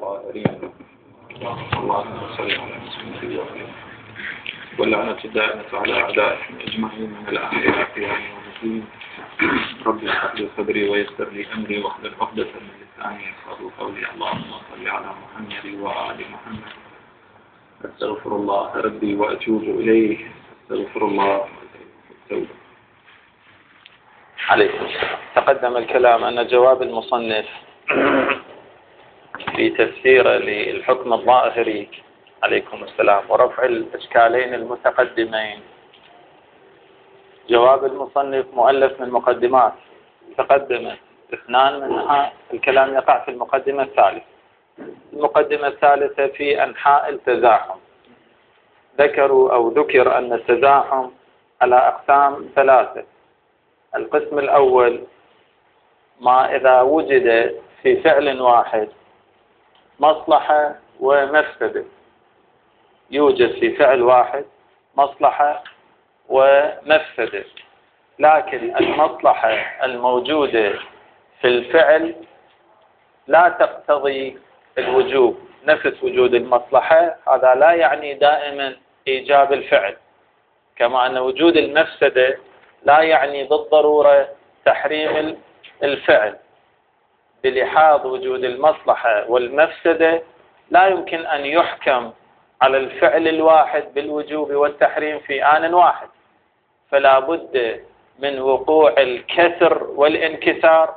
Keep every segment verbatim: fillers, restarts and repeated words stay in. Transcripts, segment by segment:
الطائرين. اللهم صل على محمد وعلى واللعنة الدائمة على أعدائهم أجمعين من الأحياء في يوم الدين. رب اشرح لي صدري ويسر لي أمري واحلل عقدة من لساني يفقهوا قولي. اللهم صل على محمد وآل محمد. أستغفر الله ربي وأتوب إليه. أستغفر الله والتوبة عليكم. تقدم الكلام أن جواب المصنف في تفسيره للحكم الظاهري عليكم السلام ورفع الإشكالين المتقدمين. جواب المصنف مؤلف من مقدمات متقدمة، اثنان منها الكلام يقع في المقدمة الثالثة. المقدمة الثالثة في أنحاء التزاحم، ذكروا أو ذكر أن التزاحم على أقسام ثلاثة. القسم الأول ما إذا وجد في فعل واحد مصلحة ومفسدة، يوجد في فعل واحد مصلحة ومفسدة، لكن المصلحة الموجودة في الفعل لا تقتضي الوجوب. نفس وجود المصلحة هذا لا يعني دائما إيجاب الفعل، كما أن وجود المفسدة لا يعني بالضرورة تحريم الفعل. بلحاظ وجود المصلحة والمفسدة لا يمكن أن يحكم على الفعل الواحد بالوجوب والتحريم في آن واحد، فلا بد من وقوع الكسر والانكسار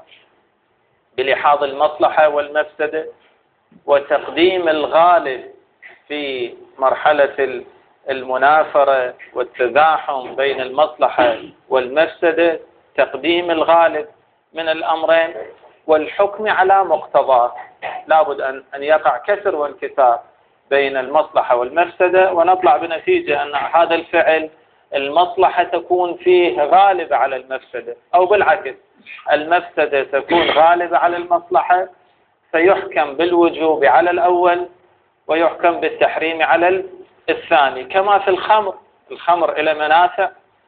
بلحاظ المصلحة والمفسدة، وتقديم الغالب في مرحلة المنافرة والتزاحم بين المصلحة والمفسدة، تقديم الغالب من الأمرين والحكم على مقتضاه. لابد أن أن يقع كسر وانكسار بين المصلحة والمفسدة، ونطلع بنتيجة أن هذا الفعل المصلحة تكون فيه غالبة على المفسدة، أو بالعكس المفسدة تكون غالبة على المصلحة، فيحكم بالوجوب على الأول ويحكم بالتحريم على الثاني. كما في الخمر، الخمر إلى منافع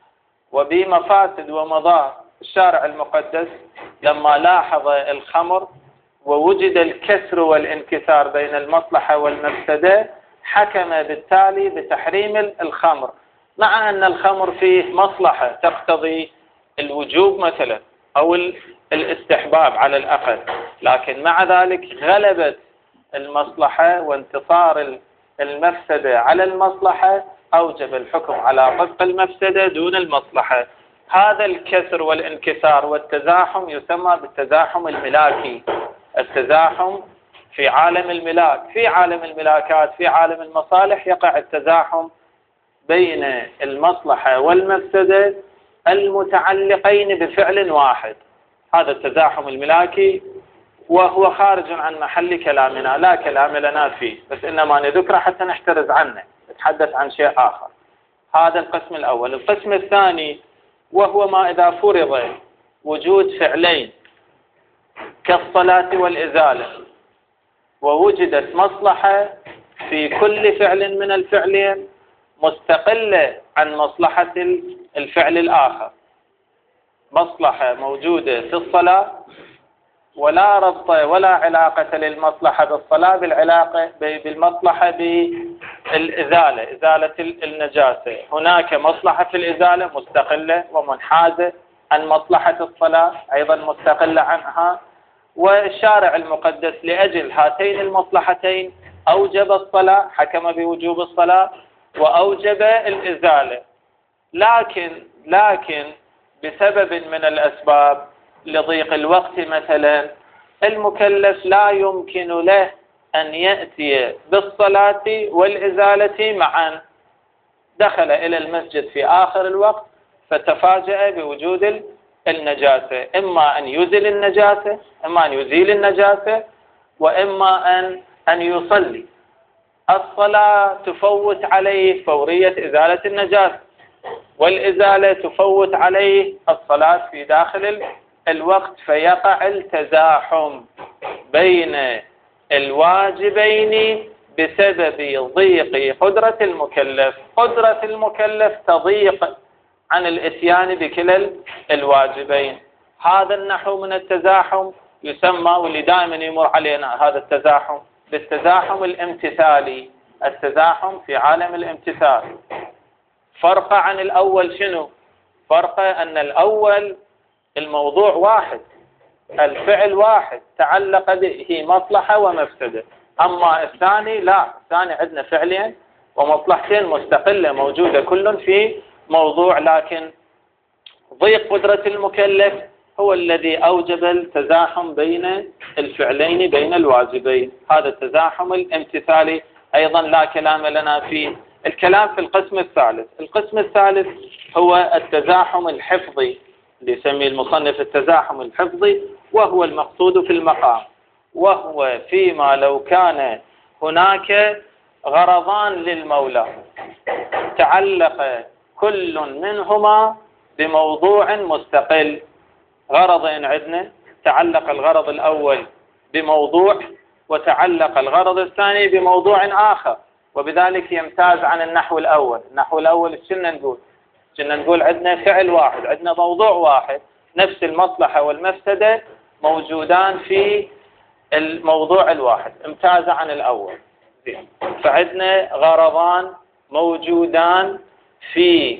وبمفاسد ومضار. الشارع المقدس لما لاحظ الخمر ووجد الكسر والانكسار بين المصلحة والمفسدة حكم بالتالي بتحريم الخمر، مع أن الخمر فيه مصلحة تقتضي الوجوب مثلا أو الاستحباب على الأقل، لكن مع ذلك غلبت المصلحة وانتصار المفسدة على المصلحة أوجب الحكم على طبق المفسدة دون المصلحة. هذا الكسر والانكسار والتزاحم يسمى بالتزاحم الملاكي. التزاحم في عالم الملاك، في عالم الملاكات، في عالم المصالح يقع التزاحم بين المصلحة والمفسدة المتعلقين بفعل واحد. هذا التزاحم الملاكي وهو خارج عن محل كلامنا، لا كلام لنا فيه، بس إنما نذكره حتى نحترز عنه، نتحدث عن شيء آخر. هذا القسم الأول. القسم الثاني وهو ما إذا فرض وجود فعلين كالصلاة والإزالة، ووجدت مصلحة في كل فعل من الفعلين مستقلة عن مصلحة الفعل الآخر. مصلحة موجودة في الصلاة ولا ربط ولا علاقة للمصلحة بالصلاة بالعلاقة بالمصلحة بالإزالة، إزالة النجاسة. هناك مصلحة في الإزالة مستقلة ومنحازة عن مصلحة الصلاة، أيضا مستقلة عنها، والشارع المقدس لأجل هاتين المصلحتين أوجب الصلاة، حكم بوجوب الصلاة وأوجب الإزالة. لكن لكن بسبب من الأسباب، لضيق الوقت مثلا، المكلف لا يمكن له أن يأتي بالصلاة والإزالة معا. دخل إلى المسجد في آخر الوقت فتفاجأ بوجود النجاسة، إما أن يزيل النجاسة إما أن يزيل النجاسة وإما أن أن يصلي. الصلاة تفوت عليه فورية إزالة النجاسة، والإزالة تفوت عليه الصلاة في داخل الوقت، فيقع التزاحم بين الواجبين بسبب ضيق قدرة المكلف. قدرة المكلف تضيق عن الاتيان بكلا الواجبين. هذا النحو من التزاحم يسمى، واللي دائما يمر علينا هذا التزاحم بالتزاحم الامتثالي. التزاحم في عالم الامتثال فرق عن الأول شنو؟ فرق أن الأول الموضوع واحد، الفعل واحد تعلق به مصلحة ومفسدة. أما الثاني لا، الثاني عندنا فعلين ومصلحتين مستقلة موجودة كل في موضوع، لكن ضيق قدرة المكلف هو الذي أوجب التزاحم بين الفعلين بين الواجبين. هذا التزاحم الامتثالي أيضا لا كلام لنا فيه. الكلام في القسم الثالث. القسم الثالث هو التزاحم الحفظي اللي يسميه المصنف التزاحم الحفظي، وهو المقصود في المقام، وهو فيما لو كان هناك غرضان للمولى تعلق كل منهما بموضوع مستقل. غرضين عندنا، تعلق الغرض الأول بموضوع وتعلق الغرض الثاني بموضوع آخر، وبذلك يمتاز عن النحو الأول. النحو الأول شنو نقول؟ شنو نقول؟ عندنا فعل واحد، عندنا موضوع واحد، نفس المصلحة والمفسدة موجودان في الموضوع الواحد، امتاز عن الأول. فعندنا غرضان موجودان في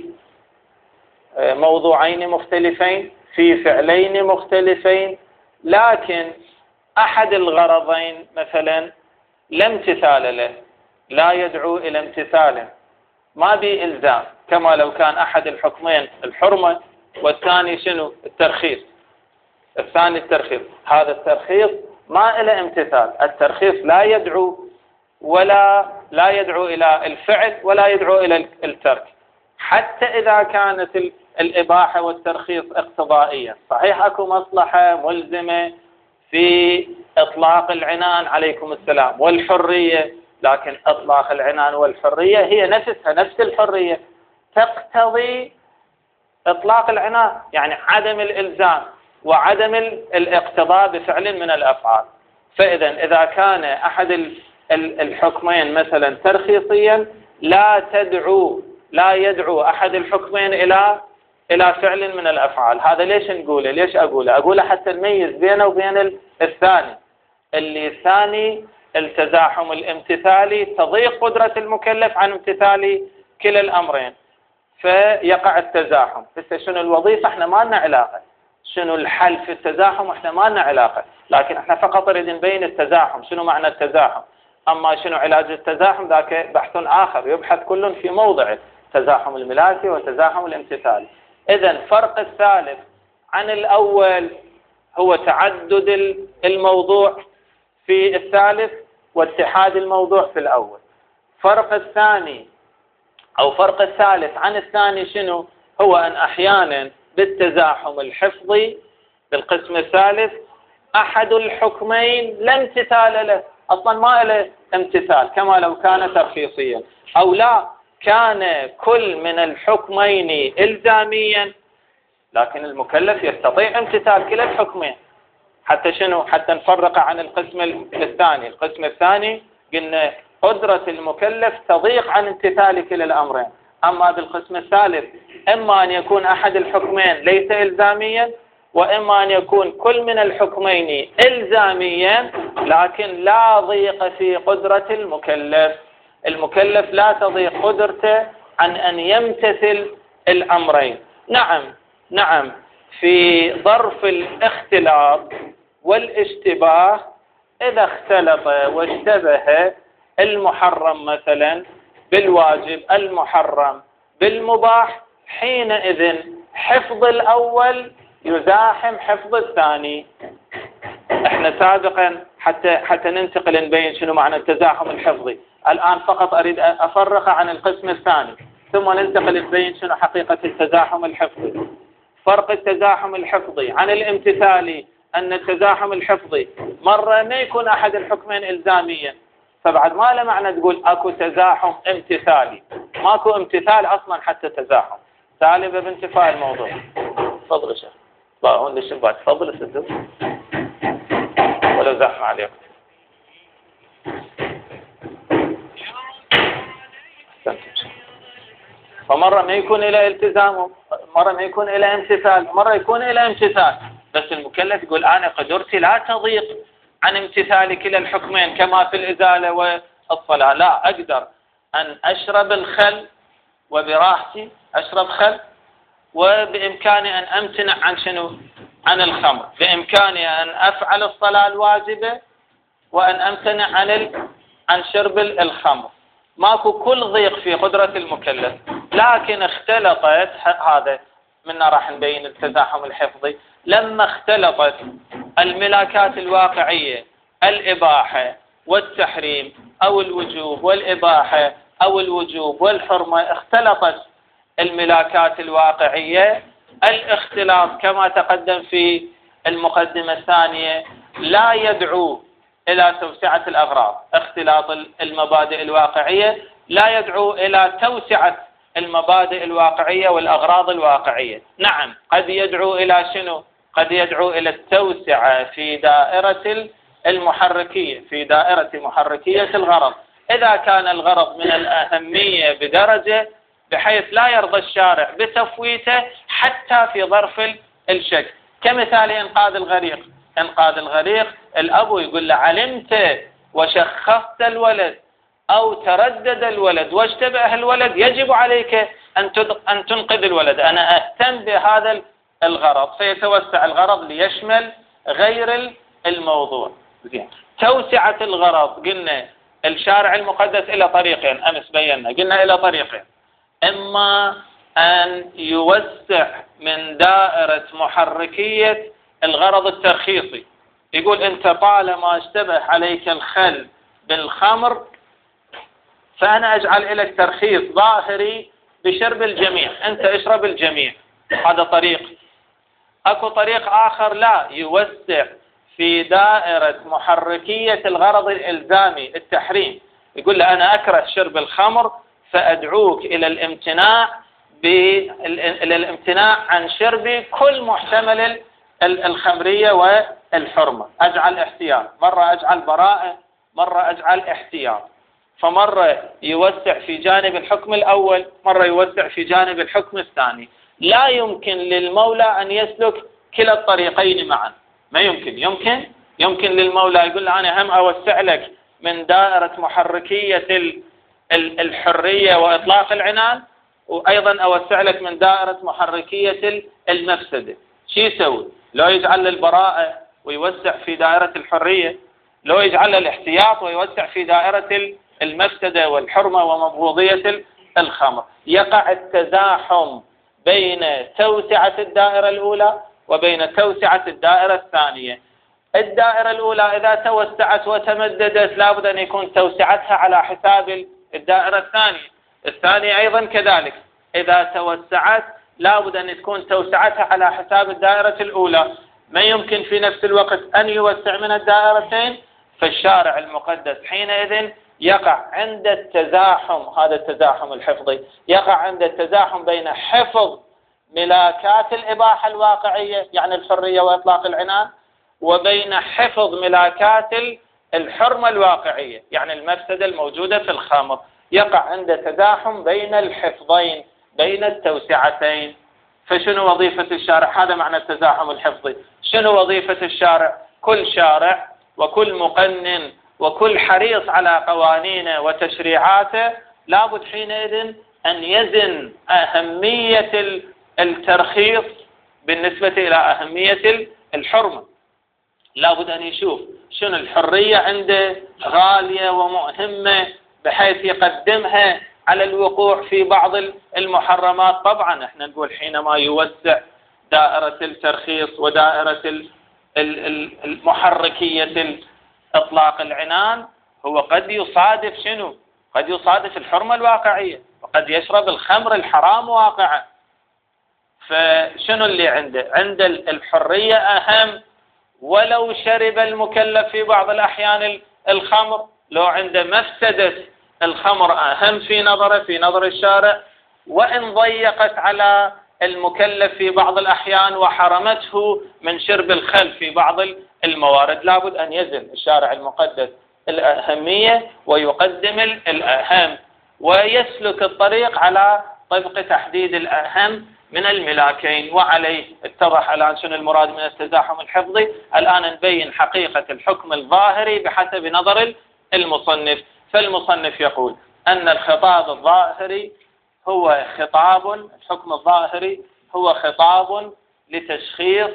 موضوعين مختلفين في فعلين مختلفين، لكن أحد الغرضين مثلا لا امتثال له، لا يدعو إلى امتثاله، ما بإلزام، كما لو كان أحد الحكمين الحرمة والثاني شنو؟ الترخيص. الثاني الترخيص، هذا الترخيص ما إلى امتثال، الترخيص لا يدعو ولا لا يدعو إلى الفعل ولا يدعو إلى الترك، حتى إذا كانت الإباحة والترخيص اقتضائية. صحيح أكو مصلحة ملزمة في إطلاق العنان عليكم السلام والحرية، لكن إطلاق العنان والحرية هي نفسها نفس الحرية تقتضي إطلاق العنان، يعني عدم الإلزام وعدم الاقتضاء بفعل من الأفعال. فإذا إذا كان أحد الحكمين مثلا ترخيصيا لا تدعو لا يدعو أحد الحكمين إلى إلى فعل من الأفعال. هذا ليش نقوله؟ ليش أقوله؟ أقوله حتى نميز بينه وبين الثاني. اللي ثاني التزاحم الامتثالي تضيق قدرة المكلف عن امتثال كلا الأمرين، فيقع التزاحم. بس شنو الوظيفة؟ احنا ما لنا علاقة. شنو الحل في التزاحم؟ احنا ما لنا علاقة، لكن احنا فقط نريد نبين التزاحم، شنو معنى التزاحم. أما شنو علاج التزاحم ذاك بحث آخر، يبحث كل في موضعه، تزاحم الملاكي وتزاحم الامتثالي. إذن فرق الثالث عن الأول هو تعدد الموضوع في الثالث واتحاد الموضوع في الأول. فرق الثاني أو فرق الثالث عن الثاني شنو؟ هو أن أحيانا بالتزاحم الحفظي بالقسم الثالث أحد الحكمين لا امتثال له، أصلا ما له امتثال، كما لو كان ترخيصيا، أو لا كان كل من الحكمين إلزاميا، لكن المكلف يستطيع امتثال كلا الحكمين. حتى شنو؟ حتى نفرق عن القسم الثاني. القسم الثاني قلنا قدرة المكلف تضيق عن امتثال كلا الأمرين. أما بالقسم الثالث إما أن يكون أحد الحكمين ليس إلزاميا، وإما أن يكون كل من الحكمين إلزاميا لكن لا ضيق في قدرة المكلف. المكلف لا تضيق قدرته عن أن يمتثل الأمرين. نعم نعم في ظرف الاختلاط والاشتباه، إذا اختلط واشتبه المحرم مثلا بالواجب، المحرم بالمباح، حينئذ حفظ الأول يزاحم حفظ الثاني. احنا سابقا حتى حتى ننتقل نبين شنو معنى التزاحم الحفظي، الآن فقط أريد أفرق عن القسم الثاني ثم ننتقل نبين شنو حقيقة التزاحم الحفظي. فرق التزاحم الحفظي عن الامتثالي أن التزاحم الحفظي مرة ما يكون أحد الحكمين إلزاميا، فبعد ما له معنى تقول أكو تزاحم امتثالي، ماكو امتثال أصلا حتى تزاحم، سالبة بانتفاء الموضوع. تفضل يا شيخ، هون للشباك، تفضل اسدوا ولو زحمة عليكم. فمرة ما يكون إلى التزام، مرة ما يكون إلى امتثال، مرة يكون إلى امتثال، بس المكلف يقول أنا قدرتي لا تضيق عن امتثال كلا الحكمين كما في الإزالة والصلاة. لا، أقدر أن أشرب الخل وبراحتي أشرب خل، وبإمكاني أن أمتنع عن شنو؟ عن الخمر. بإمكاني أن أفعل الصلاة الواجبة وأن أمتنع عن ال... عن شرب الخمر. ماكو كل ضيق في قدرة المكلف، لكن اختلطت، هذا منا راح نبين التزاحم الحفظي، لما اختلطت الملاكات الواقعية، الإباحة والتحريم أو الوجوب والإباحة أو الوجوب والحرمة، اختلطت الملاكات الواقعية. الاختلاط كما تقدم في المقدمة الثانية لا يدعو إلى توسعة الأغراض. اختلاط المبادئ الواقعية لا يدعو إلى توسعة المبادئ الواقعية والأغراض الواقعية. نعم، قد يدعو إلى شنو؟ قد يدعو إلى التوسعة في دائرة المحركية، في دائرة محركية الغرض، إذا كان الغرض من الأهمية بدرجة بحيث لا يرضى الشارع بتفويته حتى في ظرف الشك، كمثال إنقاذ الغريق. إنقاذ الغريق، الأب يقول له علمت وشخصت الولد أو تردد الولد واشتبه الولد، يجب عليك أن أن تنقذ الولد، أنا أهتم بهذا الغرض، فيتوسع الغرض ليشمل غير الموضوع. زين، توسعة الغرض قلنا الشارع المقدس إلى طريقين، أمس بينا قلنا إلى طريقين: إما أن يوسع من دائرة محركية الغرض الترخيصي، يقول أنت طالما اشتبه عليك الخل بالخمر فأنا أجعل لك ترخيص ظاهري بشرب الجميع، أنت اشرب الجميع، هذا طريق. أكو طريق آخر لا، يوسع في دائرة محركية الغرض الإلزامي التحريم، يقول له أنا أكره شرب الخمر فأدعوك إلى الامتناع إلى الامتناع عن شرب كل محتمل الخمرية والحرمة. أجعل احتياط، مرة أجعل براءة، مرة أجعل احتياط، فمرة يوسع في جانب الحكم الأول، مرة يوسع في جانب الحكم الثاني. لا يمكن للمولى أن يسلك كلا الطريقين معا، ما يمكن. يمكن يمكن للمولى يقول له أنا هم أوسع لك من دائرة محركية الحرية وإطلاق العنان، وأيضا أوسع لك من دائرة محركية المفسدة. شو يسوي؟ لو يجعل البراءة ويوسع في دائرة الحرية، لو يجعل الاحتياط ويوسع في دائرة المفسدة والحرمة ومبغوضية الخمر. يقع التزاحم بين توسعة الدائرة الأولى وبين توسعة الدائرة الثانية. الدائرة الأولى إذا توسعت وتمددت لابد أن يكون توسعتها على حساب الدائرة الثانية. الثانية أيضا كذلك، إذا توسعت لابد أن تكون توسعتها على حساب الدائرة الأولى. ما يمكن في نفس الوقت أن يوسع من الدائرتين، فالشارع المقدس حينئذ يقع عند التزاحم، هذا التزاحم الحفظي، يقع عند التزاحم بين حفظ ملاكات الإباحة الواقعية يعني الحرية وإطلاق العنان، وبين حفظ ملاكات الحرمة الواقعية يعني المفسدة الموجودة في الخمر. يقع عند تزاحم بين الحفظين، بين التوسعتين. فشنو وظيفة الشارع؟ هذا معنى التزاحم الحفظي. شنو وظيفة الشارع؟ كل شارع وكل مقنن وكل حريص على قوانينه وتشريعاته لابد حينئذ أن يزن أهمية الترخيص بالنسبة إلى أهمية الحرمة. لابد أن يشوف شنو الحرية عنده غالية ومهمة بحيث يقدمها على الوقوع في بعض المحرمات. طبعا احنا نقول حينما يوسع دائرة الترخيص ودائرة المحركية إطلاق العنان، هو قد يصادف شنو؟ قد يصادف الحرمة الواقعية، وقد يشرب الخمر الحرام واقعا. فشنو اللي عنده؟ عند الحرية أهم، ولو شرب المكلف في بعض الأحيان الخمر، لو عنده مفسدة الخمر أهم في نظره في نظر الشارع، وإن ضيقت على المكلف في بعض الأحيان وحرمته من شرب الخل في بعض الموارد، لابد أن يزن الشارع المقدس الأهمية ويقدم الأهم، ويسلك الطريق على طبق تحديد الأهم من الملاكين، وعليه اتضح الآن شنو المراد من التزاحم الحفظي. الآن نبين حقيقة الحكم الظاهري بحسب نظر المصنف. فالمصنف يقول أن الخطاب الظاهري هو خطاب الحكم الظاهري هو خطاب لتشخيص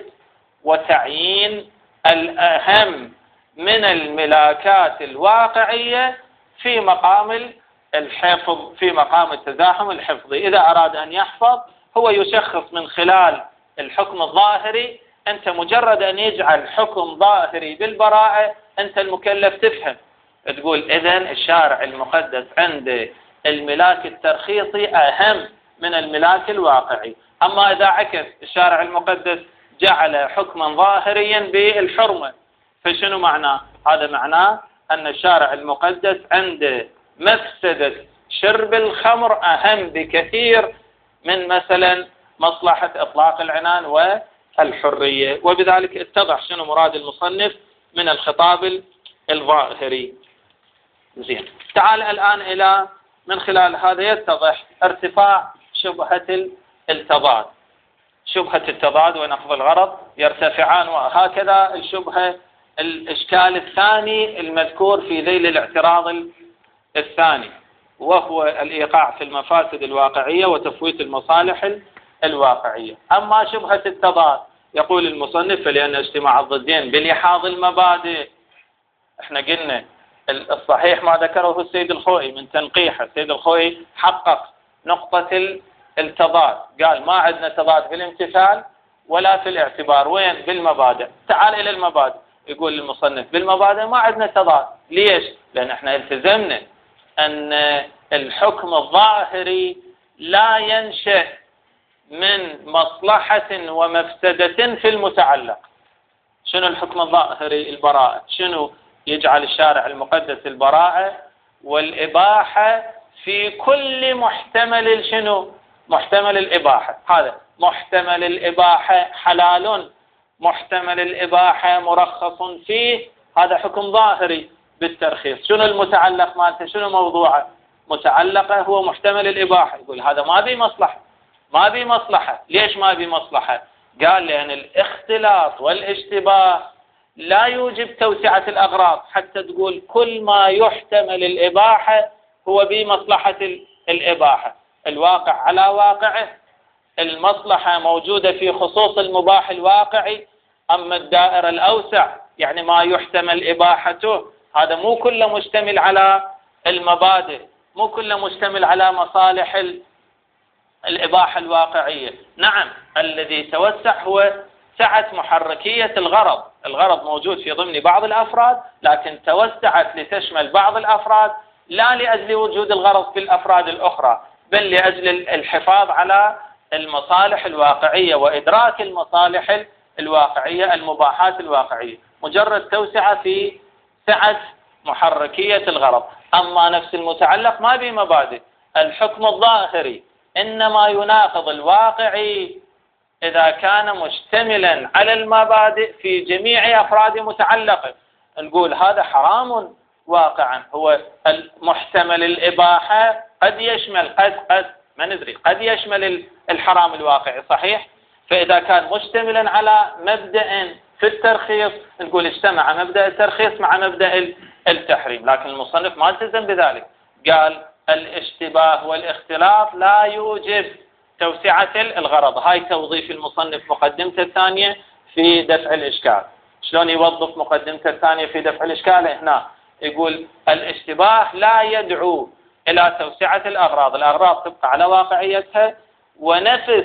وتعيين الأهم من الملاكات الواقعية في مقام الحفظ، في مقام التزاحم الحفظي. إذا أراد أن يحفظ هو يشخص من خلال الحكم الظاهري. أنت مجرد أن يجعل حكم ظاهري بالبراءة أنت المكلف تفهم، تقول إذن الشارع المقدس عند الملاك الترخيصي أهم من الملاك الواقعي. أما إذا عكس الشارع المقدس جعل حكما ظاهريا بالحرمة، فشنو معناه؟ هذا معناه أن الشارع المقدس عند مفسدة شرب الخمر أهم بكثير من مثلا مصلحة إطلاق العنان والحرية. وبذلك اتضح شنو مراد المصنف من الخطاب الظاهري. زين، تعال الآن إلى من خلال هذا يتضح ارتفاع شبهة التضاد. شبهة التضاد ونقض الغرض يرتفعان، وهكذا الشبهة الإشكال الثاني المذكور في ذيل الاعتراض الثاني، وهو الإيقاع في المفاسد الواقعية وتفويت المصالح الواقعية. أما شبهة التضاد يقول المصنف فلأن اجتماع الضدين بلحاظ المبادئ. احنا قلنا الصحيح ما ذكره السيد الخوئي من تنقيحه. السيد الخوئي حقق نقطة التضاد، قال ما عندنا تضاد بالامتثال ولا في الاعتبار. وين؟ بالمبادئ. تعال إلى المبادئ. يقول المصنف بالمبادئ ما عندنا تضاد. ليش؟ لأن احنا التزمنا أن الحكم الظاهري لا ينشأ من مصلحة ومفسدة في المتعلق. شنو الحكم الظاهري؟ البراءة. شنو يجعل الشارع المقدس البراءة والإباحة في كل محتمل؟ شنو محتمل الإباحة؟ هذا محتمل الإباحة حلال، محتمل الإباحة مرخص فيه، هذا حكم ظاهري بالترخيص. شنو المتعلق مالته؟ شنو موضوعه؟ متعلقه هو محتمل الإباحة. يقول هذا ما بي مصلحة، ما بي مصلحة. ليش ما بي مصلحة؟ قال لأن الاختلاط والاشتباه لا يوجب توسعة الأغراض، حتى تقول كل ما يحتمل الإباحة هو بمصلحة الإباحة. الواقع على واقعه، المصلحة موجودة في خصوص المباح الواقعي. أما الدائرة الأوسع يعني ما يحتمل إباحته، هذا مو كله مشتمل على المبادئ، مو كله مشتمل على مصالح الإباحة الواقعية. نعم، الذي توسع هو سعة محركية الغرض. الغرض موجود في ضمن بعض الأفراد، لكن توسعت لتشمل بعض الأفراد لا لأجل وجود الغرض في الأفراد الأخرى، بل لأجل الحفاظ على المصالح الواقعية وإدراك المصالح الواقعية، المباحات الواقعية. مجرد توسعة في سعة محركية الغرض. أما نفس المتعلق ما به مبادئ. الحكم الظاهري إنما يناقض الواقعي إذا كان مشتملا على المبادئ في جميع أفراد متعلقه. نقول هذا حرام واقعا، هو المحتمل الإباحة قد يشمل قد قد ما ندري قد يشمل الحرام الواقعي، صحيح؟ فإذا كان مشتملا على مبدأ في الترخيص نقول اجتمع مبدأ الترخيص مع مبدأ التحريم. لكن المصنف ما التزم بذلك، قال الاشتباه والاختلاط لا يوجب توسعة الغرض. هاي توظيف المصنف مقدمته الثانية في دفع الإشكال. شلون يوظف مقدمته الثانية في دفع الإشكال؟ هنا يقول الاشتباه لا يدعو إلى توسعة الأغراض، الأغراض تبقى على واقعيتها، ونفس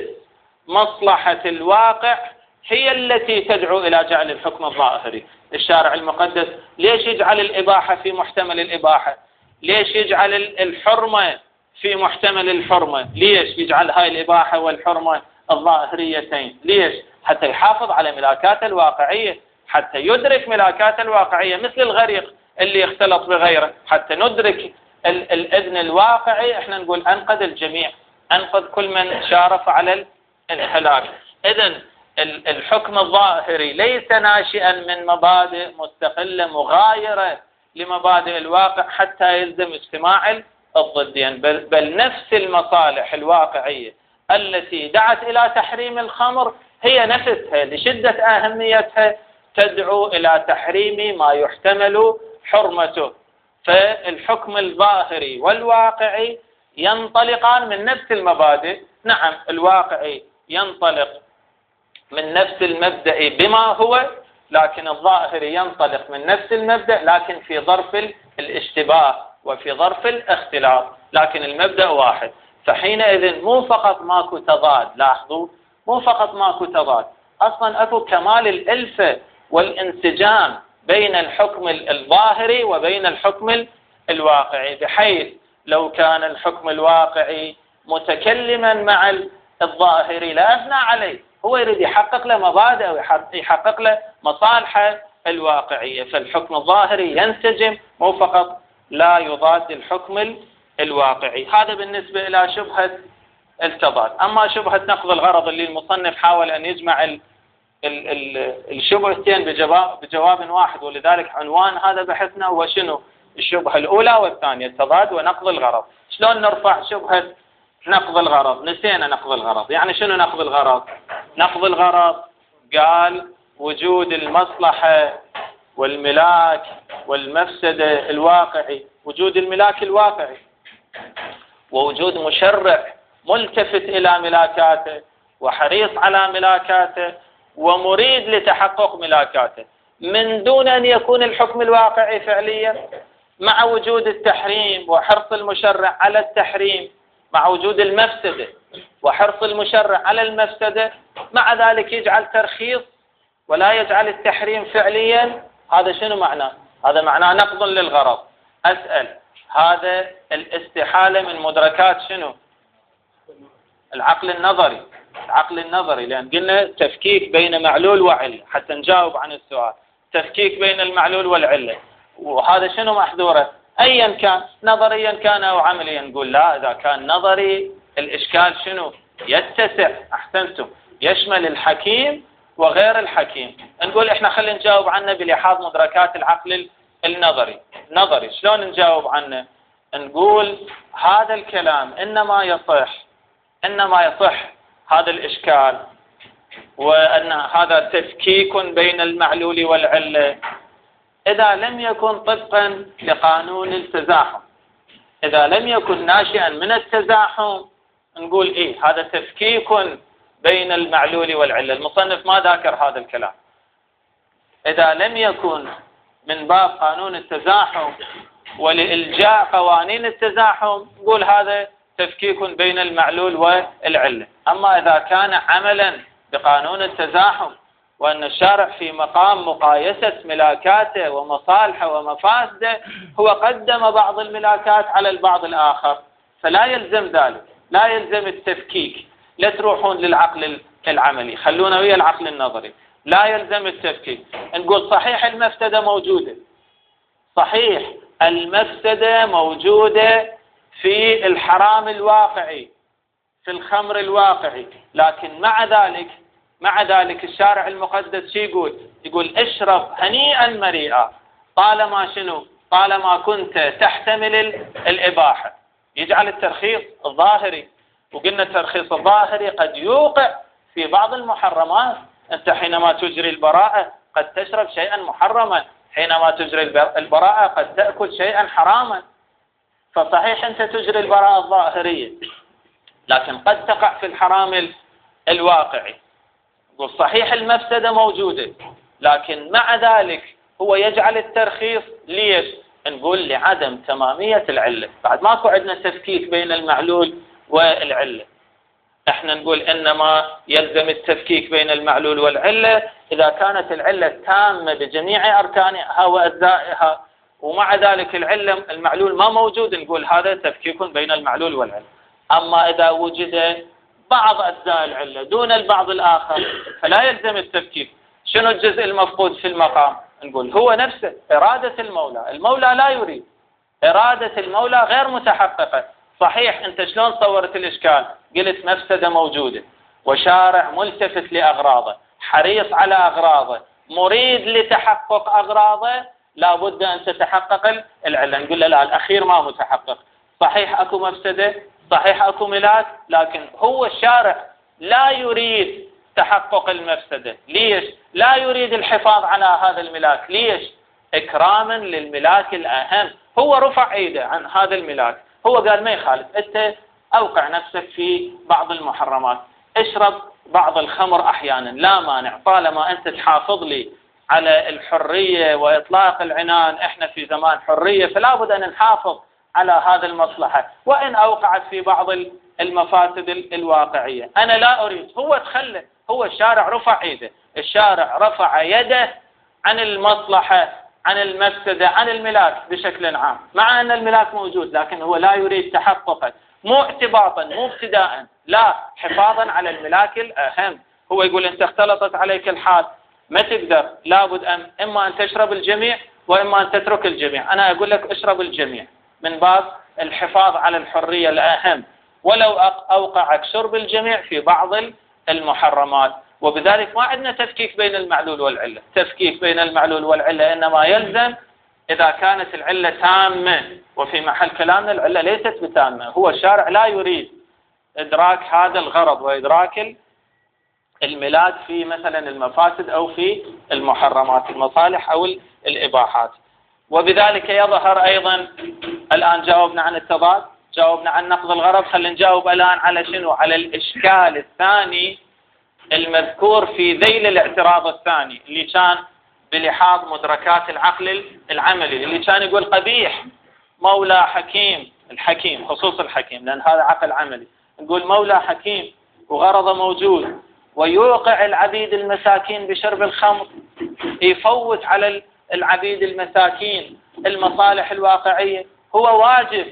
مصلحة الواقع هي التي تدعو إلى جعل الحكم الظاهري. الشارع المقدس ليش يجعل الإباحة في محتمل الإباحة؟ ليش يجعل الحرمة في محتمل الحرمة؟ ليش يجعل هاي الإباحة والحرمة الظاهريتين؟ ليش؟ حتى يحافظ على ملاكاته الواقعية، حتى يدرك ملاكاته الواقعية، مثل الغريق اللي يختلط بغيره، حتى ندرك الإذن الواقعي. احنا نقول أنقذ الجميع، أنقذ كل من شارف على الهلاك. إذن الحكم الظاهري ليس ناشئا من مبادئ مستقلة مغايرة لمبادئ الواقع حتى يلزم اجتماع الضدين، بل, بل نفس المصالح الواقعية التي دعت إلى تحريم الخمر هي نفسها لشدة أهميتها تدعو إلى تحريم ما يحتمل حرمته. فالحكم الظاهري والواقعي ينطلقان من نفس المبادئ. نعم الواقعي ينطلق من نفس المبدأ بما هو، لكن الظاهري ينطلق من نفس المبدأ لكن في ظرف الاشتباه وفي ظرف الاختلاف، لكن المبدأ واحد. فحينئذ مو فقط ماكو تضاد، لاحظوا مو فقط ماكو تضاد، أصلا أكو كمال الألفة والانسجام بين الحكم الظاهري وبين الحكم الواقعي، بحيث لو كان الحكم الواقعي متكلما مع الظاهري لا أثنى عليه، هو يريد يحقق له مبادئ ويحقق له مصالحه الواقعية. فالحكم الظاهري ينسجم، مو فقط لا يضاد الحكم الواقعي. هذا بالنسبة إلى شبهة التضاد. أما شبهة نقض الغرض اللي المصنف حاول أن يجمع ال ال ال الشبهتين بجواب, بجواب واحد، ولذلك عنوان هذا بحثنا هو شنو؟ الشبهة الأولى والثانية، التضاد ونقض الغرض. شلون نرفع شبهة نقض الغرض؟ نسينا نقض الغرض. يعني شنو نقض الغرض؟ نقض الغرض قال وجود المصلحة والملاك والمفسدة الواقعي، وجود الملاك الواقعي ووجود مشرع ملتفت إلى ملاكاته وحريص على ملاكاته ومريد لتحقق ملاكاته، من دون أن يكون الحكم الواقعي فعليا، مع وجود التحريم وحرص المشرع على التحريم، مع وجود المفسدة وحرص المشرع على المفسدة، مع ذلك يجعل ترخيص ولا يجعل التحريم فعليا. هذا شنو معناه؟ هذا معناه نقض للغرض. أسأل، هذا الاستحالة من مدركات شنو؟ العقل النظري. العقل النظري، لأن قلنا تفكيك بين معلول وعلة حتى نجاوب عن السؤال، تفكيك بين المعلول والعلة، وهذا شنو محذورة؟ أيا كان، نظريا كان أو عمليا. نقول لا، إذا كان نظري الإشكال شنو؟ يتسع. أحسنتم، يشمل الحكيم وغير الحكيم. نقول إحنا خلينا نجاوب عنه بلحاظ مدركات العقل النظري. نظري شلون نجاوب عنه؟ نقول هذا الكلام إنما يصح إنما يصح هذا الإشكال، وأن هذا تفكيك بين المعلول والعلة، إذا لم يكن طبقا لقانون التزاحم. إذا لم يكن ناشئا من التزاحم نقول إيه هذا تفكيك بين المعلول والعلة. المصنف ما ذكر هذا الكلام. إذا لم يكن من باب قانون التزاحم ولإلجاء قوانين التزاحم نقول هذا تفكيك بين المعلول والعلة. أما إذا كان عملا بقانون التزاحم وأن الشارع في مقام مقايسة ملاكاته ومصالحه ومفاسده هو قدم بعض الملاكات على البعض الآخر، فلا يلزم ذلك، لا يلزم التفكيك. لا تروحون للعقل العملي، خلونا ويا العقل النظري. لا يلزم التفكيك. نقول صحيح المفسدة موجودة، صحيح المفسدة موجودة في الحرام الواقعي، في الخمر الواقعي، لكن مع ذلك مع ذلك الشارع المقدس شو يقول؟ يقول اشرب هنيئا مريئا طالما شنو؟ طالما كنت تحتمل الإباحة. يجعل الترخيص الظاهري، وقلنا الترخيص الظاهري قد يوقع في بعض المحرمات. أنت حينما تجري البراءة قد تشرب شيئا محرما، حينما تجري البراءة قد تأكل شيئا حراما. فصحيح أنت تجري البراءة الظاهرية، لكن قد تقع في الحرام الواقعي. صحيح المفسدة موجودة، لكن مع ذلك هو يجعل الترخيص. ليش؟ نقول لعدم تمامية العلة. بعد ماكو عندنا تفكيك بين المعلول والعلة. احنا نقول انما يلزم التفكيك بين المعلول والعلة اذا كانت العلة تامة بجميع اركانها واجزائها، ومع ذلك العلة المعلول ما موجود، نقول هذا تفكيك بين المعلول والعلة. اما اذا وجد بعض اجزاء العلة دون البعض الاخر فلا يلزم التفكيك. شنو الجزء المفقود في المقام؟ نقول هو نفسه إرادة المولى. المولى لا يريد، إرادة المولى غير متحققة. صحيح أنت شلون صورت الإشكال؟ قلت مفسدة موجودة وشارع ملتفت لأغراضه، حريص على أغراضه، مريد لتحقق أغراضه، لابد أن تتحقق العلة. نقول لا، الأخير ما متحقق. صحيح أكو مفسدة، صحيح أكو ملاك، لكن هو الشارع لا يريد تحقق المفسدة. ليش؟ لا يريد الحفاظ على هذا الملاك. ليش؟ إكراما للملاك الأهم. هو رفع ايده عن هذا الملاك، هو قال ما يخالف، أنت أوقع نفسك في بعض المحرمات، اشرب بعض الخمر أحيانا، لا مانع، طالما أنت تحافظ لي على الحرية وإطلاق العنان، إحنا في زمان حرية، فلا بد أن نحافظ على هذا المصلحة، وإن أوقعت في بعض المفاسد الواقعية. أنا لا أريد. هو تخلى، هو الشارع رفع يده، الشارع رفع يده عن المصلحة، عن المفسدة، عن الملاك بشكل عام، مع أن الملاك موجود، لكن هو لا يريد تحققه، مو اعتباطا، مو ابتداء، لا، حفاظا على الملاك الأهم. هو يقول أنت اختلطت عليك الحال، ما تقدر، لابد أن إما أن تشرب الجميع وإما أن تترك الجميع. أنا أقول لك اشرب الجميع من باب الحفاظ على الحرية الأهم، ولو أوقعك شرب الجميع في بعض المحرمات. وبذلك ما عندنا تفكيك بين المعلول والعلة. تفكيك بين المعلول والعلة إنما يلزم إذا كانت العلة تامة، وفي محل كلامنا العلة ليست بتامة. هو الشارع لا يريد إدراك هذا الغرض وإدراك الملاك في مثلا المفاسد أو في المحرمات، المصالح أو الإباحات. وبذلك يظهر أيضا، الآن جاوبنا عن التضاد، جاوبنا عن نقض الغرض، خلينا نجاوب الآن على شنو؟ على الإشكال الثاني المذكور في ذيل الاعتراض الثاني، اللي كان بلحاظ مدركات العقل العملي، اللي كان يقول قبيح مولى حكيم، الحكيم خصوص الحكيم لأن هذا عقل عملي، نقول مولى حكيم وغرضه موجود ويوقع العبيد المساكين بشرب الخمر، يفوت على العبيد المساكين المصالح الواقعية، هو واجب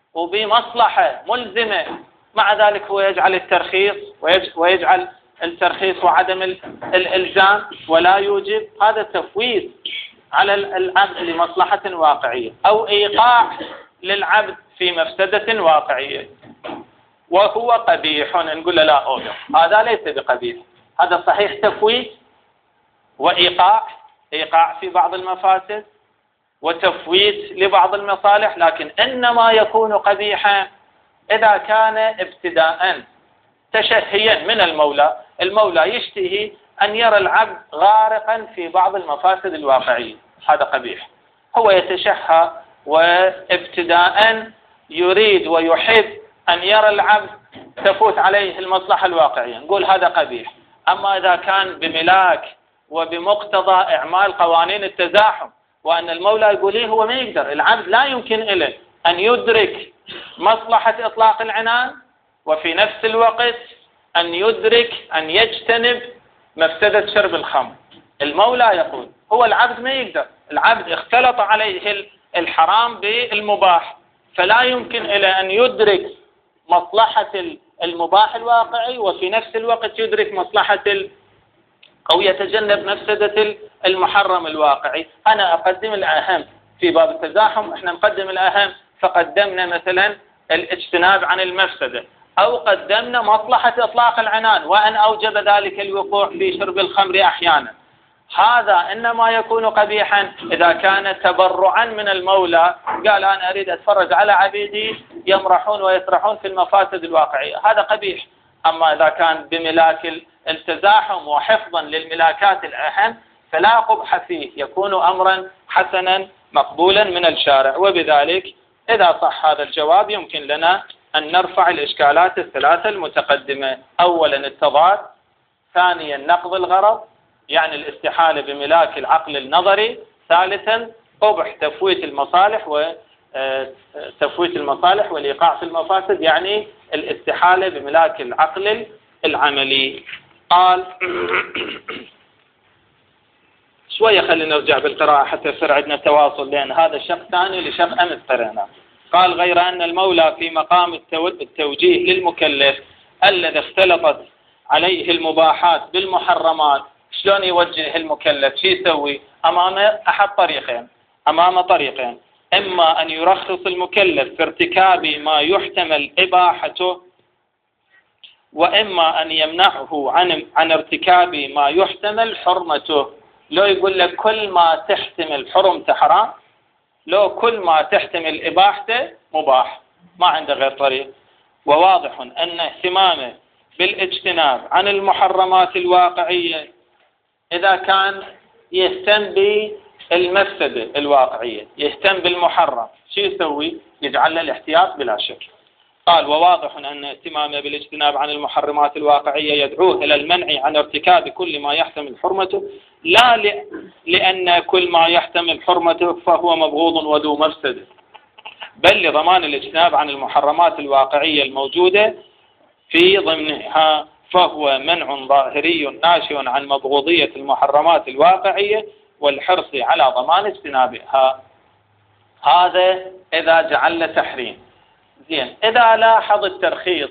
وبمصلحة ملزمة، مع ذلك هو يجعل الترخيص ويجعل الترخيص وعدم الإلزام ولا يوجب. هذا تفويت على العبد لمصلحة واقعية أو إيقاع للعبد في مفسدة واقعية، وهو قبيح. نقول له لا أوجه، هذا ليس بقبيح، هذا صحيح تفويت وإيقاع، إيقاع في بعض المفاسد وتفويت لبعض المصالح، لكن إنما يكون قبيحا إذا كان ابتداء تشهيا من المولى. المولى يشتهي أن يرى العبد غارقا في بعض المفاسد الواقعية، هذا قبيح. هو يتشهى وابتداء يريد ويحب أن يرى العبد تفوت عليه المصلحة الواقعية، نقول هذا قبيح. أما إذا كان بملاك وبمقتضى إعمال قوانين التزاحم، وأن المولى يقول ليه هو ما يقدر، العبد لا يمكن له أن يدرك مصلحة إطلاق العنان وفي نفس الوقت أن يدرك أن يجتنب مفسدة شرب الخمر. المولى يقول هو العبد ما يقدر، العبد اختلط عليه الحرام بالمباح، فلا يمكن له أن يدرك مصلحة المباح الواقعي وفي نفس الوقت يدرك مصلحة أو يتجنب مفسدة المحرم الواقعي. أنا أقدم الأهم في باب التزاحم، إحنا نقدم الأهم، فقدمنا مثلا الاجتناب عن المفسدة، أو قدمنا مصلحة إطلاق العنان وأن أوجب ذلك الوقوع في شرب الخمر أحيانا. هذا إنما يكون قبيحا إذا كان تبرعا من المولى، قال أنا أريد أتفرج على عبيدي يمرحون ويسرحون في المفاسد الواقعية، هذا قبيح. أما إذا كان بملاك التزاحم وحفظا للملاكات الأهم فلا قبح فيه، يكون أمرا حسنا مقبولا من الشارع. وبذلك إذا صح هذا الجواب يمكن لنا أن نرفع الإشكالات الثلاثة المتقدمة: أولا التضاد، ثانيا نقض الغرض يعني الاستحالة بملاك العقل النظري، ثالثا قبح تفويت المصالح وتفويت المصالح والإيقاع في المفاسد يعني الاستحالة بملاك العقل العملي. قال شوية خلينا نرجع بالقراءة حتى يصير عندنا تواصل، لأن هذا شق ثاني لشق أمس قرأناه. قال غير أن المولى في مقام التوجيه للمكلف الذي اختلطت عليه المباحات بالمحرمات، شلون يوجه المكلف؟ شو يسوي؟ أمامه أحد طريقين، أمامه طريقين: إما أن يرخص المكلف في ارتكاب ما يحتمل إباحته، وإما أن يمنعه عن عن ارتكاب ما يحتمل حرمته. لو يقول لك كل ما تحتمل حرمته حرام، لو كل ما تحتمل إباحته مباح، ما عنده غير طريق. وواضح أن اهتمامه بالاجتناب عن المحرمات الواقعية إذا كان يهتم بالمفسدة الواقعية، يهتم بالمحرم، شو يسوي؟ يجعل له الاحتياط بلا شك. قال وواضح أن اهتمامه بالاجتناب عن المحرمات الواقعية يدعوه إلى المنع عن ارتكاب كل ما يحتمل حرمته، لا لأن كل ما يحتمل حرمته فهو مبغوض وذو مفسدة، بل لضمان الاجتناب عن المحرمات الواقعية الموجودة في ضمنها، فهو منع ظاهري ناشئ عن مبغوضية المحرمات الواقعية والحرص على ضمان اجتنابها. هذا إذا جعل تحريم. زين، إذا لاحظ الترخيص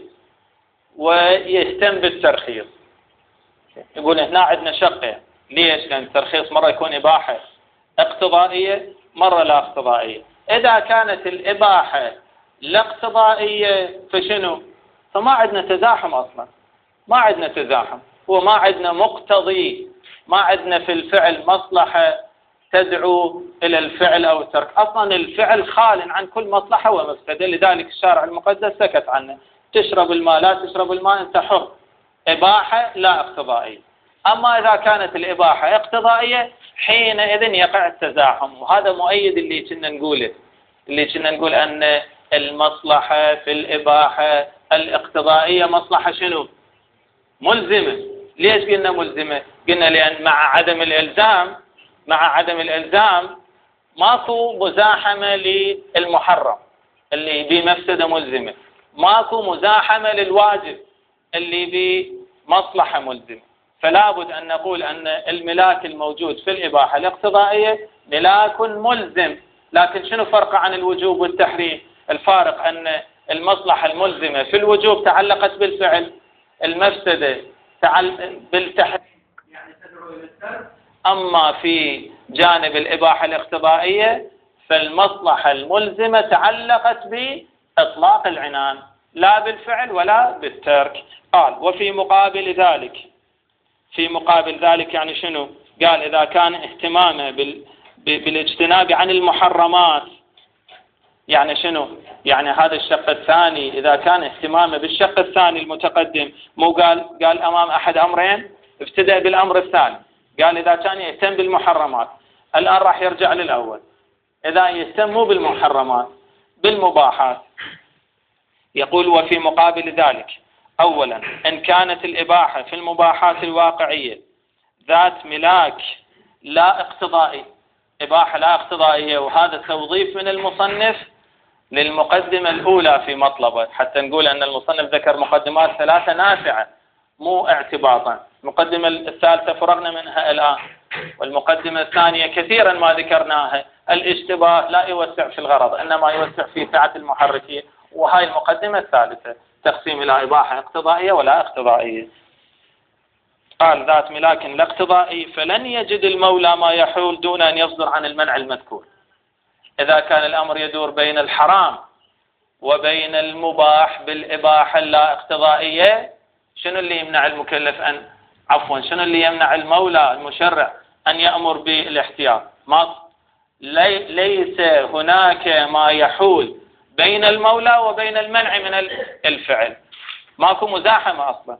ويهتم بالترخيص، يقول هنا عندنا شقة. ليش؟ لأن الترخيص مرة يكون إباحة اقتضائية، مرة لا اقتضائية. إذا كانت الإباحة لا اقتضائية فشنو؟ فما عندنا تزاحم أصلا، ما عندنا تزاحم، وما عندنا مقتضي، ما عندنا في الفعل مصلحة تدعو إلى الفعل أو الترك. أصلا الفعل خال عن كل مصلحة ومفسدة، لذلك الشارع المقدس سكت عنه. تشرب الماء لا تشرب الماء أنت حر، إباحة لا اقتضائية. أما إذا كانت الإباحة اقتضائية حينئذ يقع التزاحم، وهذا مؤيد اللي كنا نقوله، اللي كنا نقول أن المصلحة في الإباحة الاقتضائية مصلحة شنو؟ ملزمة. ليش قلنا ملزمة؟ قلنا لأن مع عدم الإلزام مع عدم الإلزام ماكو مزاحمة للمحرم اللي بمفسدة ملزمة، ماكو مزاحمة للواجب اللي بمصلحة ملزمة. فلا بد أن نقول أن الملاك الموجود في الإباحة الاقتضائية ملاك ملزم. لكن شنو فرق عن الوجوب والتحريم؟ الفارق أن المصلحة الملزمة في الوجوب تعلقت بالفعل، المفسدة بالتحريم يعني تدعو إلى الترك. أما في جانب الإباحة الاقتضائية فالمصلحة الملزمة تعلقت بإطلاق العنان، لا بالفعل ولا بالترك. قال وفي مقابل ذلك، في مقابل ذلك يعني شنو؟ قال إذا كان اهتمامه بال... بالاجتناب عن المحرمات، يعني شنو؟ يعني هذا الشق الثاني، إذا كان اهتمامه بالشق الثاني المتقدم، مو قال قال أمام أحد أمرين، ابتدأ بالأمر الثاني، قال إذا كان يهتم بالمحرمات، الآن راح يرجع للأول. إذا يهتم مو بالمحرمات بالمباحات، يقول وفي مقابل ذلك أولا إن كانت الإباحة في المباحات الواقعية ذات ملاك لا اقتضائي، إباحة لا اقتضائية، وهذا توظيف من المصنف للمقدمة الأولى في مطلبه، حتى نقول أن المصنف ذكر مقدمات ثلاثة نافعة مو اعتباطا. المقدمة الثالثة فرغنا منها الآن، والمقدمة الثانية كثيرا ما ذكرناها، الاشتباه لا يوسع في الغرض إنما يوسع في سعة المحركية، وهاي المقدمة الثالثة تقسيم إلى إباحة اقتضائية ولا اقتضائية. قال ذات ملاك لا اقتضائي فلن يجد المولى ما يحول دون أن يصدر عن المنع المذكور. إذا كان الأمر يدور بين الحرام وبين المباح بالإباحة اللا اقتضائية، شنو اللي يمنع المكلف أن عفوا شنو اللي يمنع المولى المشرع أن يأمر بالاحتياط؟ ما لي ليس هناك ما يحول بين المولى وبين المنع من الفعل، ماكو مزاحمة أصلا.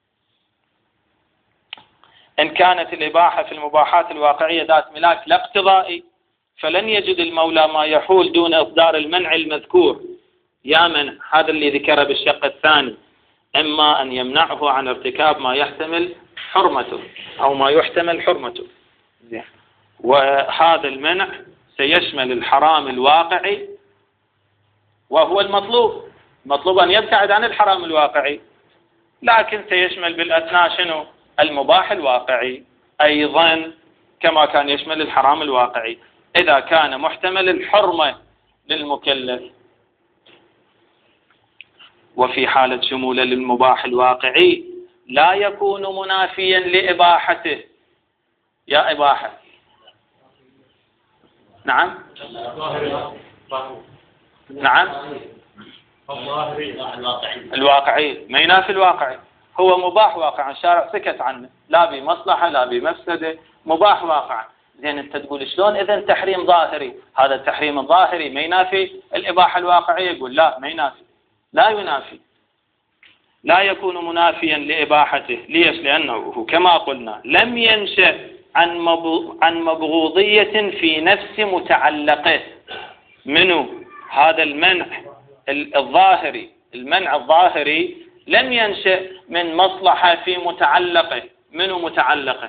إن كانت الإباحة في المباحات الواقعية ذات ملاك لا اقتضائي فلن يجد المولى ما يحول دون إصدار المنع المذكور. يا منع هذا اللي ذكره بالشق الثاني، إما أن يمنعه عن ارتكاب ما يحتمل حرمته أو ما يحتمل حرمته، وهذا المنع سيشمل الحرام الواقعي وهو المطلوب، مطلوب أن يبتعد عن الحرام الواقعي، لكن سيشمل بالأثناء شنو؟ المباح الواقعي أيضا كما كان يشمل الحرام الواقعي إذا كان محتمل الحرمة للمكلف. وفي حالة شموله للمباح الواقعي لا يكون منافيا لإباحته. يا إباحة نعم نعم الواقعي ما ينافي الواقعي، هو مباح واقعا، الشارع سكت عنه، لا بمصلحة لا بمفسدة، مباح واقعا. زين انت تقول شلون اذا تحريم ظاهري؟ هذا التحريم الظاهري ما ينافي الإباحة الواقعية؟ يقول لا ما ينافي، لا ينافي. لا يكون منافيا لإباحته. ليش؟ لأنه كما قلنا لم ينشأ عن عن مبغوضية في نفس متعلقه. منه هذا المنع الظاهري، المنع الظاهري لم ينشأ من مصلحة في متعلقه. منه متعلقه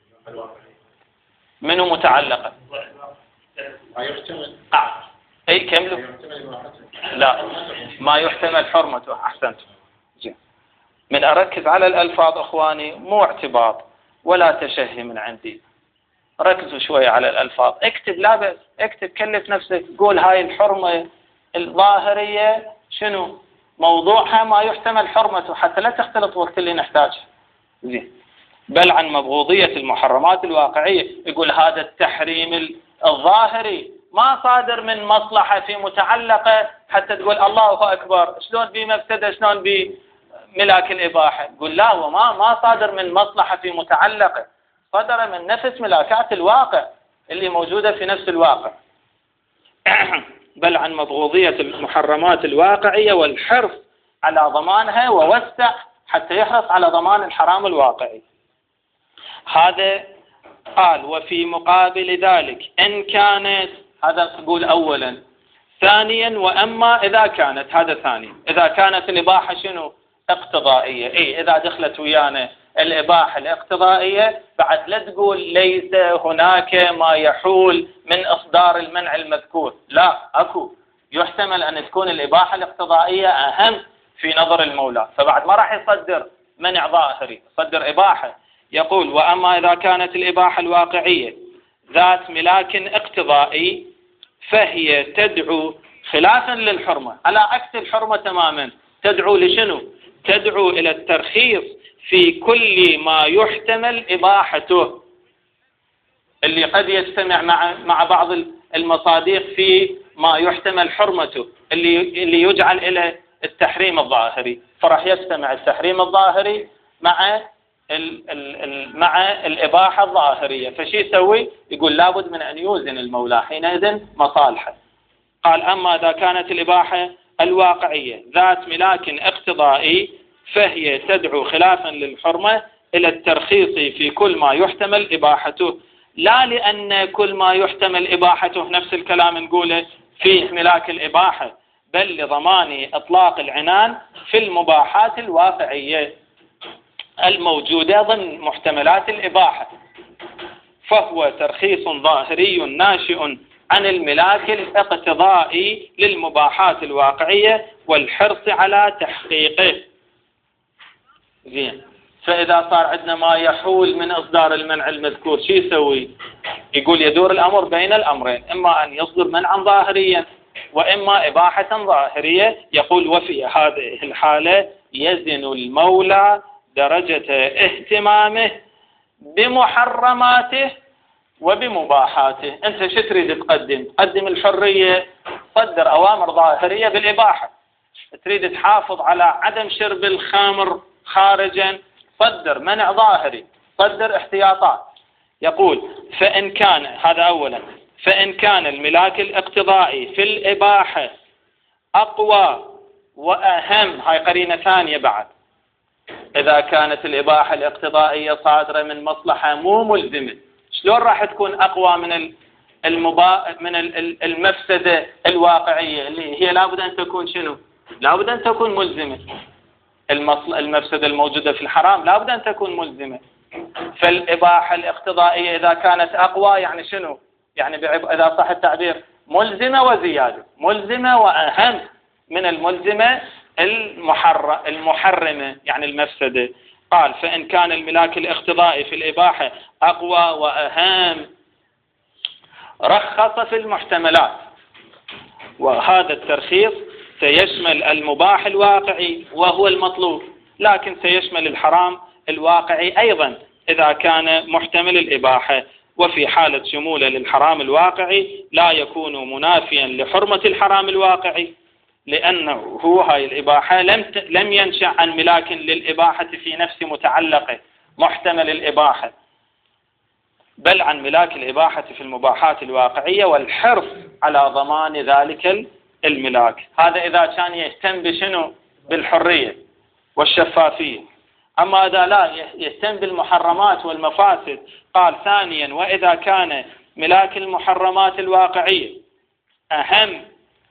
منه متعلقه ما يحتمل آه. أي كملوا. لا، ما يحتمل حرمته. أحسنت. من أركز على الألفاظ أخواني، مو اعتباط ولا تشهي من عندي، ركزوا شوية على الألفاظ. اكتب، لا بأس، اكتب، كلف نفسك، قول هاي الحرمة الظاهرية شنو موضوعها، ما يحتمل حرمته، حتى لا تختلط وقت اللي نحتاجها. زين. بل عن مبغوضية المحرمات الواقعية، يقول هذا التحريم الظاهري ما صادر من مصلحة في متعلقة حتى تقول الله أكبر، شلون بمبتدأ شلون بملاك الإباحة. يقول لا، هو ما ما صادر من مصلحة في متعلقة، صدر من نفس ملاكات الواقع اللي موجودة في نفس الواقع. بل عن مبغوضية المحرمات الواقعية والحرص على ضمانها، ووسع حتى يحرص على ضمان الحرام الواقعي. هذا قال. وفي مقابل ذلك إن كانت، هذا تقول أولا. ثانيا وأما إذا كانت، هذا ثاني، إذا كانت الإباحة شنو اقتضائية. إيه، إذا دخلت ويانا الإباحة الاقتضائية، بعد لا تقول ليس هناك ما يحول من إصدار المنع المذكور. لا، أكو يحتمل أن تكون الإباحة الاقتضائية أهم في نظر المولى، فبعد ما راح يصدر منع ظاهري، يصدر إباحة. يقول وأما إذا كانت الإباحة الواقعية ذات ملاك اقتضائي فهي تدعو خلافا للحرمة، على عكس الحرمة تماما. تدعو لشنو؟ تدعو إلى الترخيص في كل ما يحتمل إباحته، اللي قد يجتمع مع مع بعض المصادق في ما يحتمل حرمته، اللي اللي يجعل إلى التحريم الظاهري. فراح يجتمع التحريم الظاهري مع ال ال ال مع الإباحة الظاهرية. فشي يسوي؟ يقول لابد من أن يوزن المولى حينئذ مصالحه. قال أما إذا كانت الإباحة الواقعية ذات ملاك اقتضائي فهي تدعو خلافا للحرمة إلى الترخيص في كل ما يحتمل إباحته، لا لأن كل ما يحتمل إباحته نفس الكلام نقوله فيه ملاك الإباحة، بل لضمان إطلاق العنان في المباحات الواقعية الموجودة ضمن محتملات الإباحة. فهو ترخيص ظاهري ناشئ عن الملاك الاقتضائي للمباحات الواقعية والحرص على تحقيقه. زين. فإذا صار عندنا ما يحول من إصدار المنع المذكور، شو يسوي؟ يقول يدور الأمر بين الأمرين، إما أن يصدر منعا ظاهريا وإما إباحة ظاهرية. يقول وفي هذه الحالة يزن المولى درجة اهتمامه بمحرماته وبمباحاته. أنت شو تريد تقدم؟ تقدم الحرية، صدر أوامر ظاهرية بالإباحة. تريد تحافظ على عدم شرب الخمر خارجا، صدر منع ظاهري، صدر احتياطات. يقول فإن كان، هذا أولا، فإن كان الملاك الاقتضائي في الإباحة أقوى وأهم، هاي قرينة ثانية بعد، إذا كانت الإباحة الاقتضائية صادرة من مصلحة مو ملزمة، شلون راح تكون أقوى من المبا... من المفسدة الواقعية اللي هي لابد أن تكون شنو؟ لابد أن تكون ملزمة. المصل... المفسدة الموجودة في الحرام لابد أن تكون ملزمة. فالإباحة الاقتضائية إذا كانت أقوى يعني شنو؟ يعني بعب... إذا صح التعبير ملزمة وزيادة، ملزمة وأهم من الملزمة المحر... المحرمة يعني المفسدة. قال فإن كان الملاك الاقتضائي في الإباحة أقوى وأهم رخص في المحتملات، وهذا الترخيص سيشمل المباح الواقعي وهو المطلوب، لكن سيشمل الحرام الواقعي أيضا إذا كان محتمل الإباحة. وفي حالة شموله للحرام الواقعي لا يكون منافيا لحرمة الحرام الواقعي، لأنه هو هاي الإباحة لم لم ينشأ عن ملاك للإباحة في نفس متعلقه محتمل الإباحة، بل عن ملاك الإباحة في المباحات الواقعية والحرص على ضمان ذلك الملاك. هذا إذا كان يهتم بشنو؟ بالحرية. والشفافية. أما إذا لا يهتم بالمحرمات والمفاسد، قال ثانيا وإذا كان ملاك المحرمات الواقعية أهم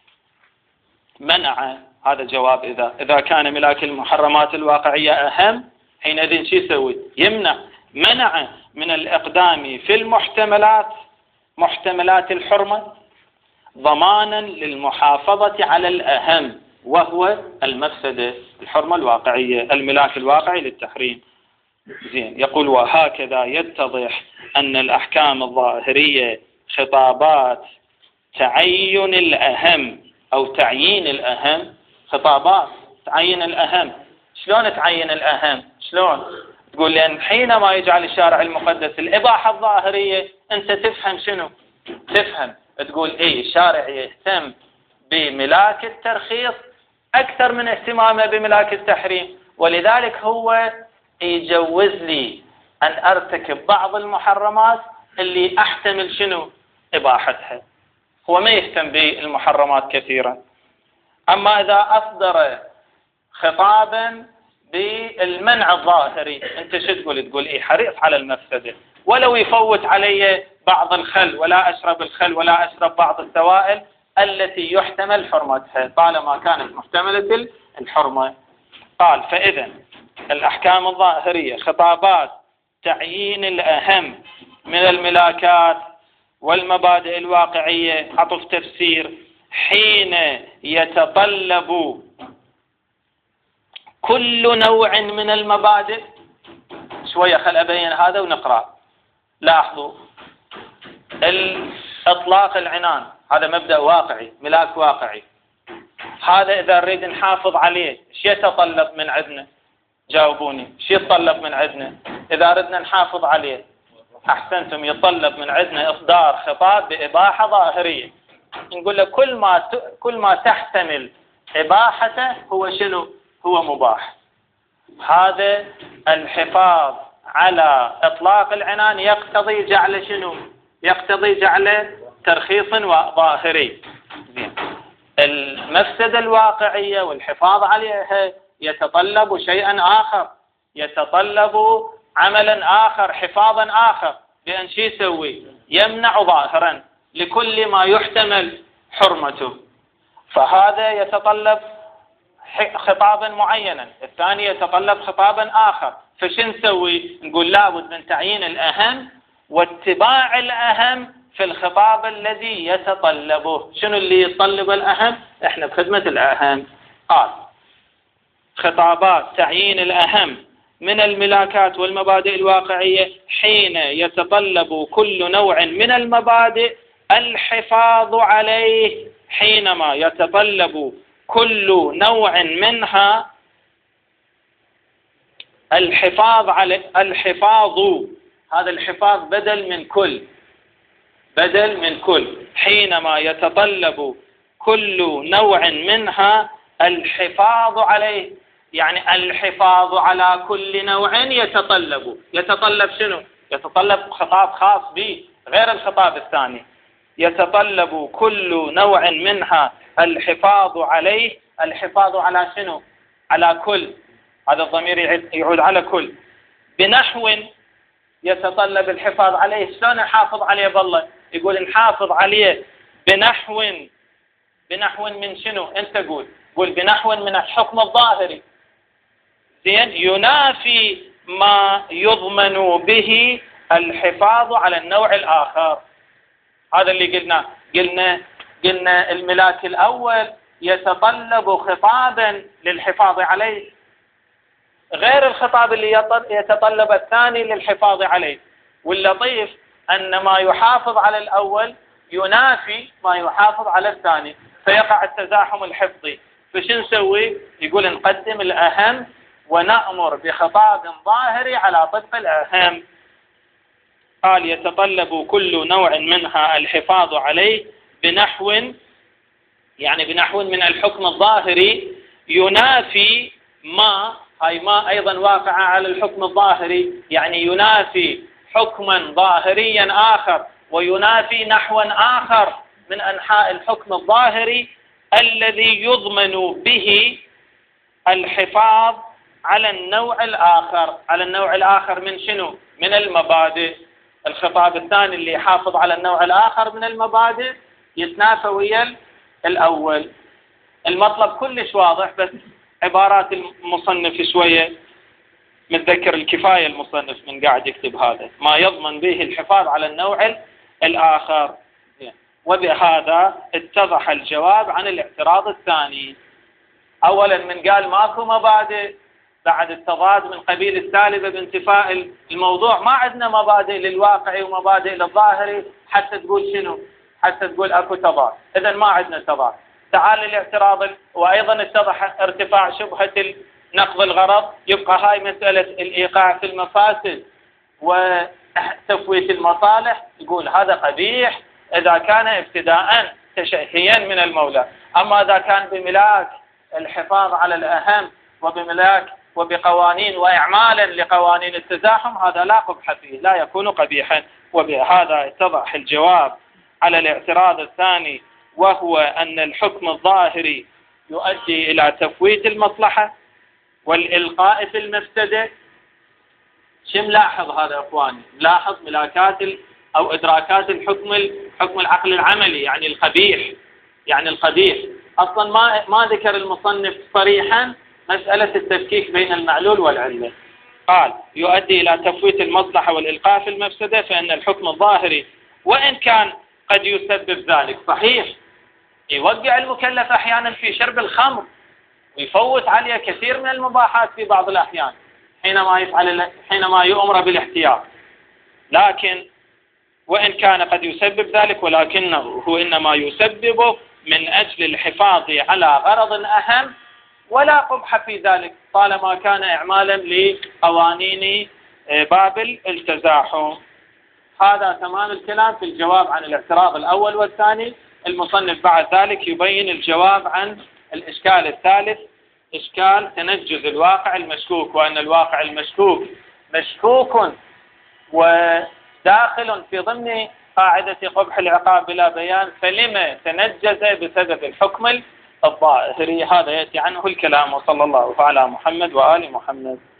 منع. هذا جواب إذا إذا كان ملاك المحرمات الواقعية أهم، حينئذ شو يسوي؟ يمنع منع من الإقدام في المحتملات محتملات الحرمة ضمانا للمحافظة على الأهم وهو المفسدة الحرمة الواقعية، الملاك الواقعي للتحريم. زين، يقول وهكذا يتضح أن الأحكام الظاهرية خطابات تعين الأهم أو تعيين الأهم، خطابات تعين الأهم. شلون تعين الأهم؟ شلون؟ تقول لأن حينما يجعل الشارع المقدس الإباحة الظاهرية أنت تفهم شنو؟ تفهم تقول إيه الشارع يهتم بملاك الترخيص أكثر من اهتمامه بملاك التحريم، ولذلك هو يجوز لي أن أرتكب بعض المحرمات اللي أحتمل شنو؟ إباحتها. هو ما يهتم بالمحرمات كثيرا. أما إذا أصدر خطابا بالمنع الظاهري أنت شو تقول؟ تقول إيه حريص على المفسدة، ولو يفوت علي بعض الخل ولا أشرب الخل ولا أشرب بعض السوائل التي يحتمل حرمتها طالما كانت محتملة الحرمة. قال فإذا الأحكام الظاهرية خطابات تعيين الأهم من الملاكات والمبادئ الواقعية. عطف تفسير حين يتطلب كل نوع من المبادئ. شوية خل أبين هذا ونقرأ. لاحظوا إطلاق العنان هذا مبدأ واقعي، ملاك واقعي. هذا إذا نريد نحافظ عليه ايش يتطلب من عندنا؟ جاوبوني، ايش يتطلب من عندنا إذا ردنا نحافظ عليه؟ أحسنتم، يتطلب من عندنا إصدار خطاب بإباحة ظاهرية. نقول له كل ما ت... كل ما تحتمل إباحته هو شنو؟ هو مباح. هذا الحفاظ على إطلاق العنان يقتضي جعل شنو؟ يقتضي جعل ترخيص ظاهري. المفسدة الواقعية والحفاظ عليها يتطلب شيئا آخر، يتطلب عملا آخر، حفاظا آخر، بأن شي يسوي؟ يمنع ظاهرا لكل ما يحتمل حرمته. فهذا يتطلب خطابا معينا، الثاني يتطلب خطابا آخر. فشو نسوي؟ نقول لابد من تعيين الأهم واتباع الأهم في الخطاب الذي يتطلبه. شنو اللي يتطلب الأهم؟ احنا بخدمة الأهم. قال خطابات تعيين الأهم من الملاكات والمبادئ الواقعية حين يتطلب كل نوع من المبادئ الحفاظ عليه، حينما يتطلب كل نوع منها الحفاظ عليه. الحفاظ هذا الحفاظ بدل من كل، بدل من كل. حينما يتطلب كل نوع منها الحفاظ عليه، يعني الحفاظ على كل نوع يتطلب. يتطلب شنو؟ يتطلب خطاب خاص به غير الخطاب الثاني. يتطلب كل نوع منها الحفاظ عليه. الحفاظ على شنو؟ على كل. هذا الضمير يعود على كل. بنحو يتطلب الحفاظ عليه. شلون نحافظ عليه؟ بالله يقول نحافظ عليه بنحو. بنحو من شنو؟ انت قول قول بنحو من الحكم الظاهري. زين، ينافي ما يضمن به الحفاظ على النوع الآخر. هذا اللي قلنا قلنا قلنا الملاك الأول يتطلب خطابا للحفاظ عليه غير الخطاب اللي يتطلب الثاني للحفاظ عليه. واللطيف أن ما يحافظ على الأول ينافي ما يحافظ على الثاني، فيقع التزاحم الحفظي. فشو نسوي؟ يقول نقدم الأهم ونأمر بخطاب ظاهري على طبق الأهم. قال يتطلب كل نوع منها الحفاظ عليه بنحو، يعني بنحو من الحكم الظاهري ينافي ما، هاي ما أيضا واقعة على الحكم الظاهري، يعني ينافي حكما ظاهريا آخر وينافي نحوا آخر من أنحاء الحكم الظاهري الذي يضمن به الحفاظ على النوع الآخر. على النوع الآخر من شنو؟ من المبادئ. الخطاب الثاني اللي يحافظ على النوع الآخر من المبادئ يتنافى ويا الأول. المطلب كلش واضح، بس عبارات المصنف شوية متذكر الكفاية. المصنف من قاعد يكتب هذا ما يضمن به الحفاظ على النوع الآخر. وبهذا اتضح الجواب عن الاعتراض الثاني. أولا من قال ماكو مبادئ، بعد التضاد من قبيل السالبة بانتفاء الموضوع. ما عندنا مبادئ للواقع ومبادئ للظاهري حتى تقول شنو؟ حتى تقول اكو تضاد. اذا ما عندنا تضاد. تعال الاعتراض. وايضا اتضح ارتفاع شبهة نقض الغرض. يبقى هاي مسألة الايقاع في المفاسد وتفويت المصالح. يقول هذا قبيح اذا كان ابتداء تشهيا من المولى، اما اذا كان بملاك الحفاظ على الاهم وبملاك وبقوانين وإعمالا لقوانين التزاحم هذا لا قبح فيه، لا يكون قبيحا. وبهذا اتضح الجواب على الاعتراض الثاني، وهو أن الحكم الظاهري يؤدي إلى تفويت المصلحة والإلقاء في المفسدة. شو ملاحظ هذا إخواني؟ ملاحظ ملاكات أو إدراكات الحكم الحكم العقل العملي، يعني القبيح، يعني القبيح. أصلا ما ما ذكر المصنف صريحا مسألة التفكيك بين المعلول والعلة. قال يؤدي إلى تفويت المصلحة والإلقاء في المفسدة، فإن الحكم الظاهري وإن كان قد يسبب ذلك صحيح، يوقع المكلف أحيانا في شرب الخمر ويفوت عليه كثير من المباحات في بعض الأحيان حينما يفعل حينما يؤمر بالاحتياط، لكن وإن كان قد يسبب ذلك ولكنه هو إنما يسببه من أجل الحفاظ على غرض أهم، ولا قبح في ذلك طالما كان إعمالا لقوانين باب التزاحم. هذا تمام الكلام في الجواب عن الاعتراض الأول والثاني. المصنف بعد ذلك يبين الجواب عن الإشكال الثالث، إشكال تنجز الواقع المشكوك، وأن الواقع المشكوك مشكوك وداخل في ضمن قاعدة قبح العقاب بلا بيان، فلما تنجز بسبب الحكم الظاهري. هذا يأتي عنه الكلام. وصلى الله على محمد وآل محمد.